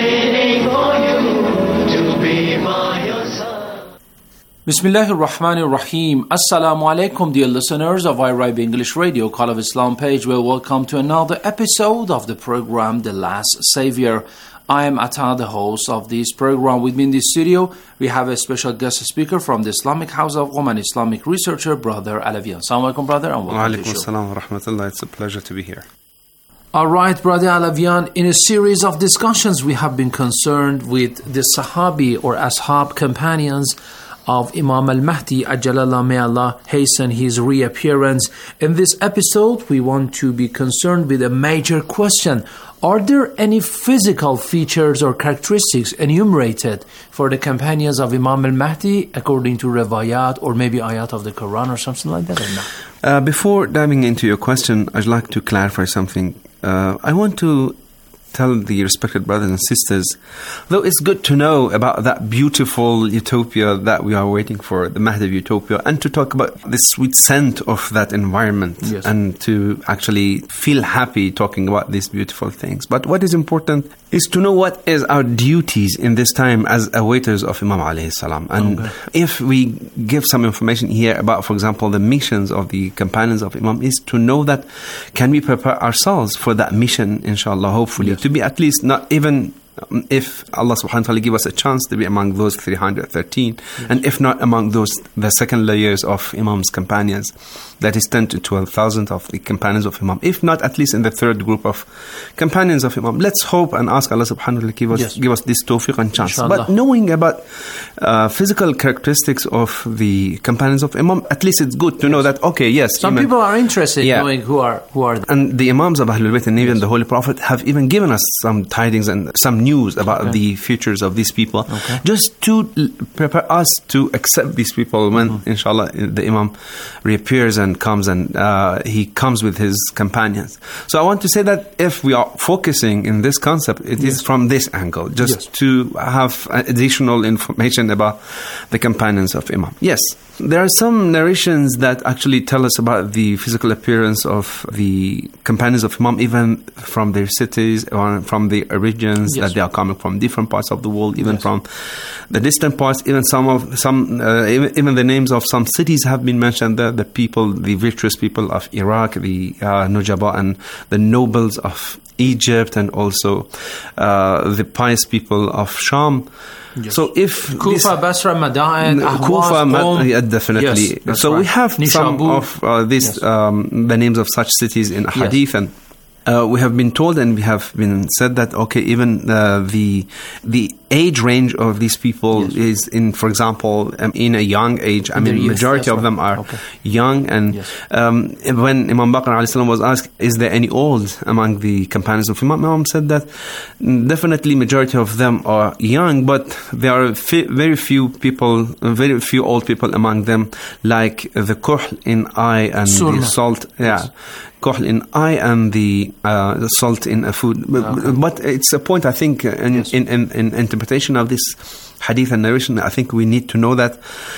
Bismillah ar-Rahman ar-Rahim. Assalamu alaikum, dear listeners of I R I B English Radio, Call of Islam page. Well, welcome to another episode of the program, The Last Savior. I am Atta, the host of this program. With me in the studio, we have a special guest speaker from the Islamic House of Qom, an Islamic researcher, Brother Alavian. Assalamu alaikum, brother, and welcome to the show. Wa alaikum assalam wa rahmatullah. It's a pleasure to be here. All right, Brother Alavian, in a series of discussions, we have been concerned with the Sahabi or Ashab companions of Imam al-Mahdi, Ajalallah, may Allah hasten his reappearance. In this episode, we want to be concerned with a major question. Are there any physical features or characteristics enumerated for the companions of Imam al-Mahdi according to Riwayat or maybe ayat of the Quran or something like that, or not? Uh, before diving into your question, I'd like to clarify something. Uh, I want to tell the respected brothers and sisters, though it's good to know about that beautiful utopia that we are waiting for, the Mahdi of utopia, and to talk about the sweet scent of that environment, yes, and to actually feel happy talking about these beautiful things. But what is important is to know what is our duties in this time as awaiters of Imam alayhi salam. And okay, if we give some information here about, for example, the missions of the companions of Imam, is to know that can we prepare ourselves for that mission, inshallah, hopefully, yes, to be at least not even, if Allah subhanahu wa ta'ala give us a chance to be among those three hundred thirteen, yes, and if not among those, the second layers of Imam's companions, that is ten to twelve thousand of the companions of Imam, if not at least in the third group of companions of Imam. Let's hope and ask Allah subhanahu wa ta'ala give us, yes, give us this tawfiq and chance. Inshallah. But knowing about uh, physical characteristics of the companions of Imam, at least it's good to, yes, know that, okay, yes, some Imam, people are interested, yeah, in knowing who are who are they. And the Imams of Ahlul Bayt and even, yes, the Holy Prophet have even given us some tidings and some news about, okay, the futures of these people, okay, just to l- prepare us to accept these people when, mm-hmm, inshallah, the Imam reappears and comes and uh, he comes with his companions. So I want to say that if we are focusing in this concept, it, yes, is from this angle, just, yes, to have additional information about the companions of Imam. Yes, there are some narrations that actually tell us about the physical appearance of the companions of Imam, even from their cities or from the regions, yes, that they are coming from, different parts of the world, even, yes, from the distant parts. Even some of some, uh, even, even the names of some cities have been mentioned there. The people, the virtuous people of Iraq, the uh, Nujaba and the nobles of Egypt, and also uh, the pious people of Sham. Yes. So if Kufa, Basra, Madain, Ahwaz, Kufa, Ma- yeah, yes, definitely. So right, we have Nishabur, some of uh, these, yes, um, the names of such cities in Hadith, yes, and Uh, we have been told and we have been said that, okay, even uh, the the age range of these people, yes, is in, for example, um, in a young age. I mean, majority of them are, okay, young. And, yes, um, when Imam Baqir alayhi salam was asked, is there any old among the companions of Imam, Imam said that definitely majority of them are young, but there are fi- very few people, very few old people among them, like the kuhl in eye and Surma, the salt. Yeah. Yes. Kohl in eye and the, uh, the salt in a food. But, okay, but it's a point, I think, in, yes, in, in, in interpretation of this hadith and narration, I think we need to know that,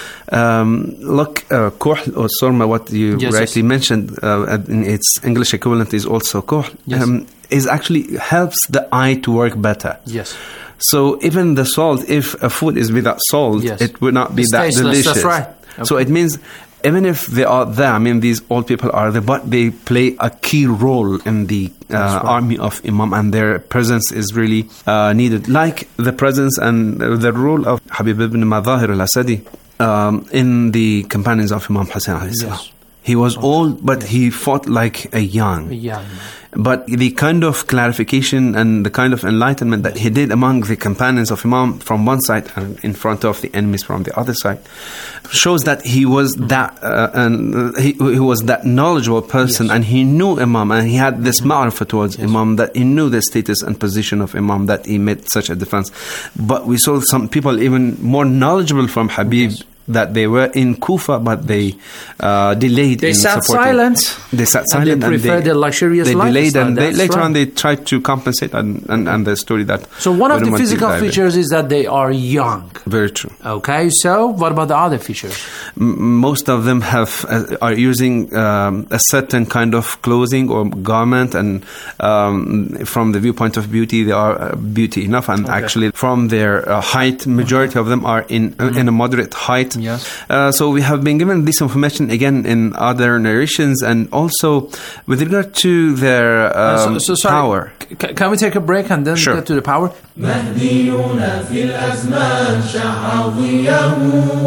um, look, uh, kohl or surma, what you, yes, rightly, yes, mentioned, uh, in its English equivalent is also kohl, yes, um, is actually helps the eye to work better. Yes. So even the salt, if a food is without salt, yes, it would not be it's that tasteless, delicious. That's right. Okay. So it means, even if they are there, I mean, these old people are there, but they play a key role in the uh, right, army of Imam, and their presence is really uh, needed. Like the presence and the role of Habib ibn Madahir al-Asadi um, in the companions of Imam Hassan alayhi salam. Yes. He was okay, old, but, yes, he fought like a young. A young man. But the kind of clarification and the kind of enlightenment that he did among the companions of Imam from one side and in front of the enemies from the other side shows that he was that uh, and he, he was that knowledgeable person, yes, and he knew Imam, and he had this ma'rifah towards, yes, Imam, that he knew the status and position of Imam, that he made such a defense. But we saw some people even more knowledgeable from Habib, yes, that they were in Kufa, but they uh, delayed they in sat supporting. silent. They sat and silent they and preferred they, the luxurious they delayed, lifestyle. and they, That's later right. on they tried to compensate, and, and, and the story that. So one of we don't the want to physical dive in. features is that they are young. Very true. Okay, so what about the other features? M- most of them have uh, are using um, a certain kind of clothing or garment, and um, from the viewpoint of beauty, they are uh, beauty enough. And Okay. actually, from their uh, height, majority of them are in uh, in a moderate height. Yes. Uh, so we have been given this information again in other narrations, and also with regard to their um, Uh, so, so sorry, power. C- can we take a break and then Sure. get to the power? مهدينا في الأزمان شع ضيه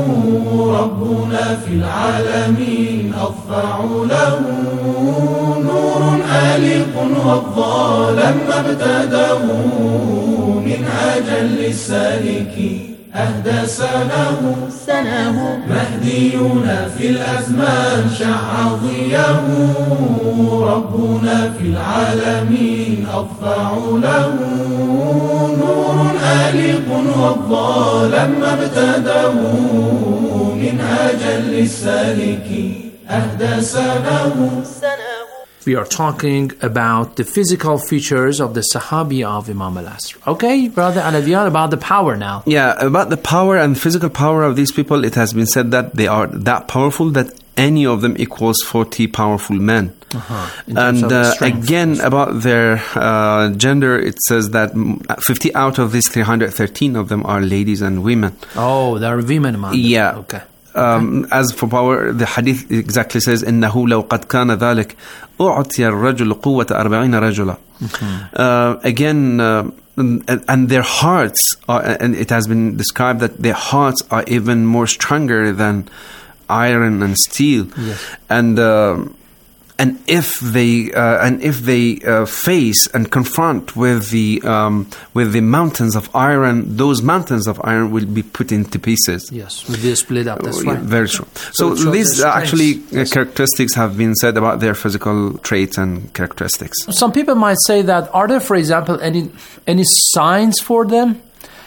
ربنا في العالمين أضفع له نور آلق والظالم ابتداه منهاجا للسالكين أهدى سنه سنه مهدينا في الأزمان شع ضيه ربنا في العالمين أضفع له نور آلق والظالم ابتداه منهاجا للسالكين أهدى سنه We are talking about the physical features of the Sahabi of Imam al-Asr. Okay, Brother Alavian, about the power now. Yeah, about the power and physical power of these people, it has been said that they are that powerful that any of them equals forty powerful men. Uh-huh. In terms And of uh, strength. again, about their uh, gender, it says that mm, fifty out of these three hundred thirteen of them are ladies and women. Oh, there are women among them. Yeah. Okay. Um, as for power, the hadith exactly says, إِنَّهُ لَوْ قَدْ كَانَ ذَلِكَ أُعْطِيَ الرَّجُلُ قُوَّةَ أَرْبَعِينَ رَجُلًا. Uh, again, uh, and, and their hearts, are, and it has been described that their hearts are even more stronger than iron and steel. Yes. And uh, and if they uh, and if they uh, face and confront with the um, with the mountains of iron, those mountains of iron will be put into pieces. Yes, will be split up. That's Oh, yeah, right. very true. So So, it shows these their uh, actually strengths. uh, Yes. characteristics have been said about their physical traits and characteristics. Some people might say that, are there, for example, any any signs for them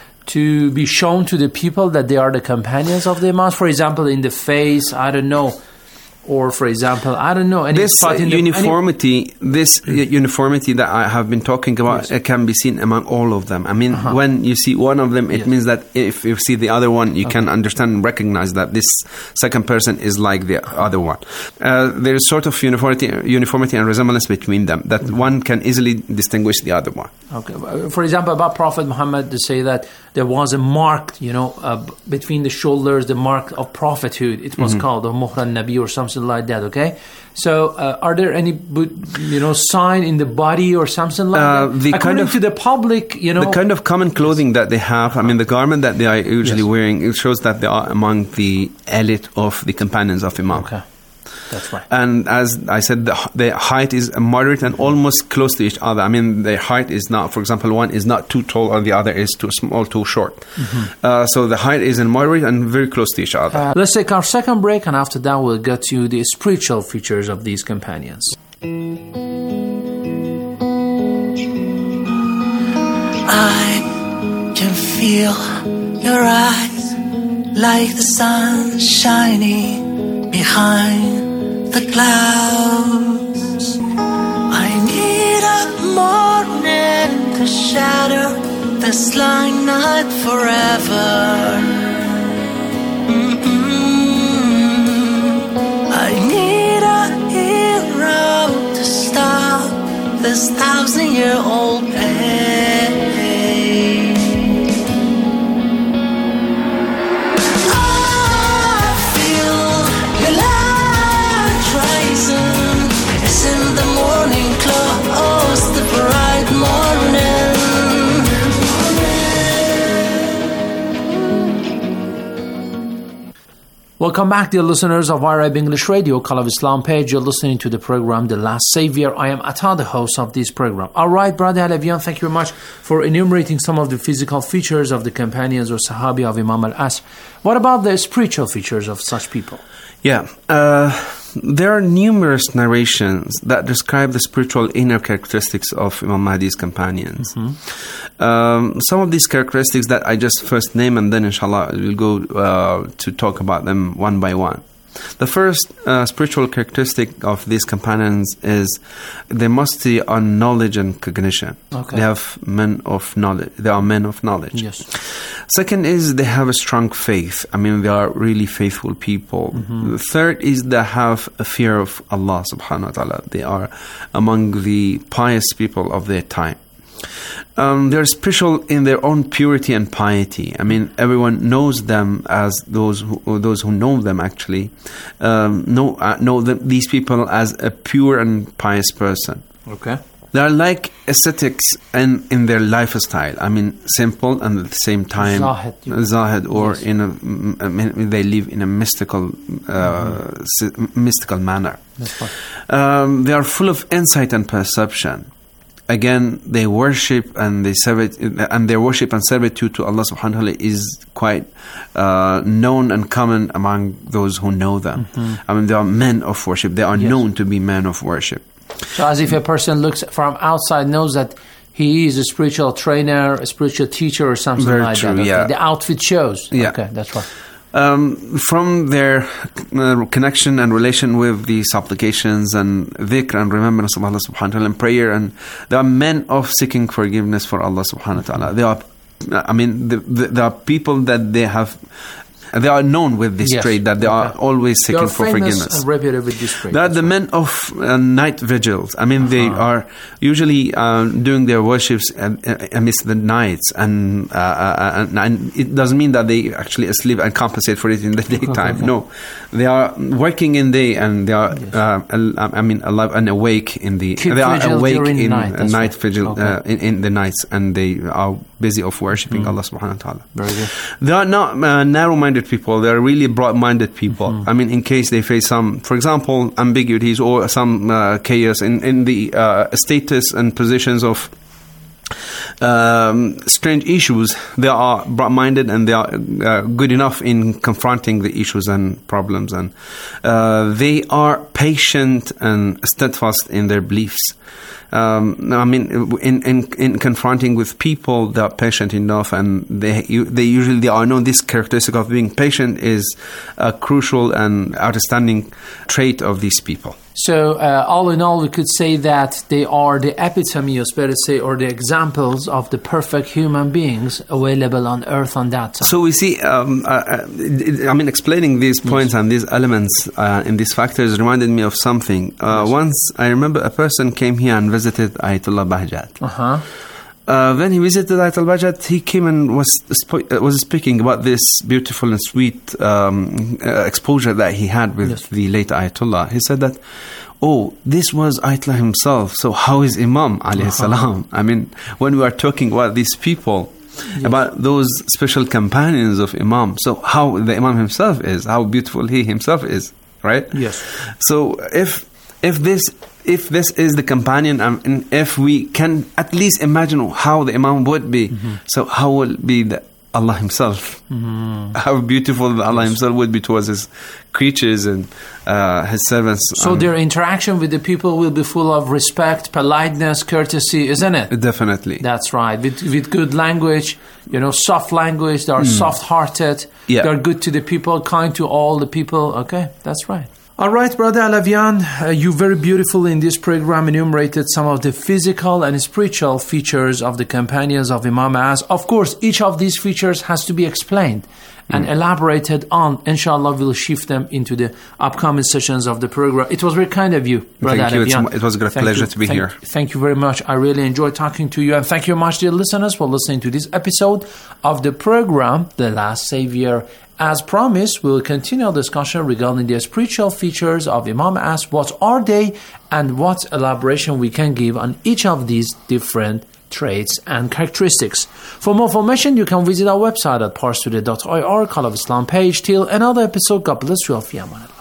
to be shown to the people that they are the companions of the Imams? For example, in the face, I don't know. Or, for example, I don't know. Any This uh, spot in the- uniformity, this uh, uniformity that I have been talking about, uh, can be seen among all of them. I mean, Uh-huh. when you see one of them, it Yes. means that if you see the other one, you Okay. can understand and recognize that this second person is like the other one. Uh, there is sort of uniformity, uniformity and resemblance between them that one can easily distinguish the other one. Okay. Uh, For example, about Prophet Muhammad, they say that there was a mark, you know, uh, b- between the shoulders, the mark of prophethood. It was Mhm. called, or Muhra Nabi or something like that, okay? So, uh, are there any, bu- you know, sign in the body or something like Uh, that? the According kind of- to the public, you know. The kind of common clothing that they have, I mean, the garment that they are usually Yes. wearing, it shows that they are among the elite of the companions of Imam. Okay. That's right. And as I said, the, the height is moderate and almost close to each other. I mean, their height is not, for example, one is not too tall and the other is too small, too short. Mhm. Uh, so the height is in moderate and very close to each other. Uh, let's take our second break, and after that, we'll get to the spiritual features of these companions. I can feel your eyes like the sun shining behind the clouds. I need a morning to shatter this long night forever. Mm-mm. I need a hero to stop this thousand-year-old pain. I feel your light rising. It's in the morning close, the bright morning. Welcome back, dear listeners of Arab English Radio, Call of Islam page. You're listening to the program The Last Savior. I am Atta, the host of this program. All right, Brother Alavian, thank you very much for enumerating some of the physical features of the companions or Sahabi of Imam al-Asr. What about the spiritual features of such people? Yeah. Uh, there are numerous narrations that describe the spiritual inner characteristics of Imam Mahdi's companions. Mm-hmm. Um, some of these characteristics that I just first name, and then inshallah we'll go uh, to talk about them one by one. The first uh, spiritual characteristic of these companions is they mastery on knowledge and cognition. Okay. They have men of knowledge. They are men of knowledge. Yes. Second is they have a strong faith. I mean, they are really faithful people. Mm-hmm. The third is they have a fear of Allah subhanahu wa ta'ala. They are among the pious people of their time. Um, they're special in their own purity and piety. I mean, everyone knows them as those who, those who know them actually um, know uh, know them, these people as a pure and pious person. Okay. They are like ascetics in, in their lifestyle. I mean, simple and at the same time Zahid, Zahid or yes. in a, I mean, they live in a mystical, uh, mm-hmm. mystical manner. That's right. Um, they are full of insight and perception. Again, they worship and they serve, and their worship and servitude to Allah subhanahu wa ta'ala is quite uh, known and common among those who know them. Mm-hmm. I mean, they are men of worship. They are yes. known to be men of worship. So as if a person looks from outside, knows that he is a spiritual trainer, a spiritual teacher or something Very like true, that. Okay. Yeah. The outfit shows. Yeah. Okay, that's right. Um, from their uh, connection and relation with the supplications and dhikr and remembrance of Allah subhanahu wa ta'ala and prayer, and they are men of seeking forgiveness for Allah subhanahu wa ta'ala. They are, I mean, the, the, there are people that they have, they are known with this yes. trait, that they okay. are always seeking for forgiveness. And reputed with this trait. They are the men of uh, night vigils. I mean, uh-huh. they are usually uh, doing their worships amidst the nights, and, uh, uh, and and it doesn't mean that they actually asleep and compensate for it in the daytime. Okay. No, they are working in day, and they are, yes. uh, I mean, alive and awake in the. Keep they are awake in night, night right. vigil okay. uh, in, in the nights, and they are busy of worshipping mm. Allah subhanahu wa ta'ala. Very good. They are not uh, narrow-minded people. They are really broad-minded people. Mm-hmm. I mean, in case they face some, for example, ambiguities or some uh, chaos in, in the uh, status and positions of um, strange issues, they are broad-minded and they are uh, good enough in confronting the issues and problems. And uh, they are patient and steadfast in their beliefs. Um, I mean, in, in in confronting with people, they are patient enough, and they they usually they are known. This characteristic of being patient is a crucial and outstanding trait of these people. So, uh, all in all, we could say that they are the epitome, or better say, or the examples of the perfect human beings available on earth on that time. So we see, um, uh, I mean, explaining these points yes. and these elements uh, and these factors reminded me of something. Uh, yes. Once, I remember a person came here and visited Ayatollah Bahjat. Uh-huh. Uh, when he visited Ayatollah Bahjat, he came and was sp- was speaking about this beautiful and sweet um, uh, exposure that he had with yes. the late Ayatollah. He said that, oh, this was Ayatollah himself, so how is Imam alayhi uh-huh. salam? I mean, when we are talking about these people, yes. about those special companions of Imam, so how the Imam himself is, how beautiful he himself is, right? Yes. So if if this if this is the companion, um, and if we can at least imagine how the Imam would be, mm-hmm. so how will be the Allah himself? Mm-hmm. How beautiful Allah himself would be towards his creatures and uh, his servants. So um, their interaction with the people will be full of respect, politeness, courtesy, isn't it? Definitely. That's right. With with good language, you know, soft language. They are mm. soft-hearted. Yeah. They are good to the people, kind to all the people. Okay, that's right. All right, Brother Alavian, uh, you very beautifully in this program enumerated some of the physical and spiritual features of the companions of Imam As. Of course, each of these features has to be explained and mm. elaborated on. Inshallah, we'll shift them into the upcoming sessions of the program. It was very kind of you, Brother Thank you. Alavian. It's, it was a great thank pleasure you. to be thank, here. Thank you very much. I really enjoyed talking to you. And thank you very much, dear listeners, for listening to this episode of the program, The Last Savior. As promised, we will continue our discussion regarding the spiritual features of Imam As. What are they, and what elaboration we can give on each of these different traits and characteristics. For more information, you can visit our website at parstoday dot I R, Call of Islam page. Till another episode, God bless you all. Fi aman Allah.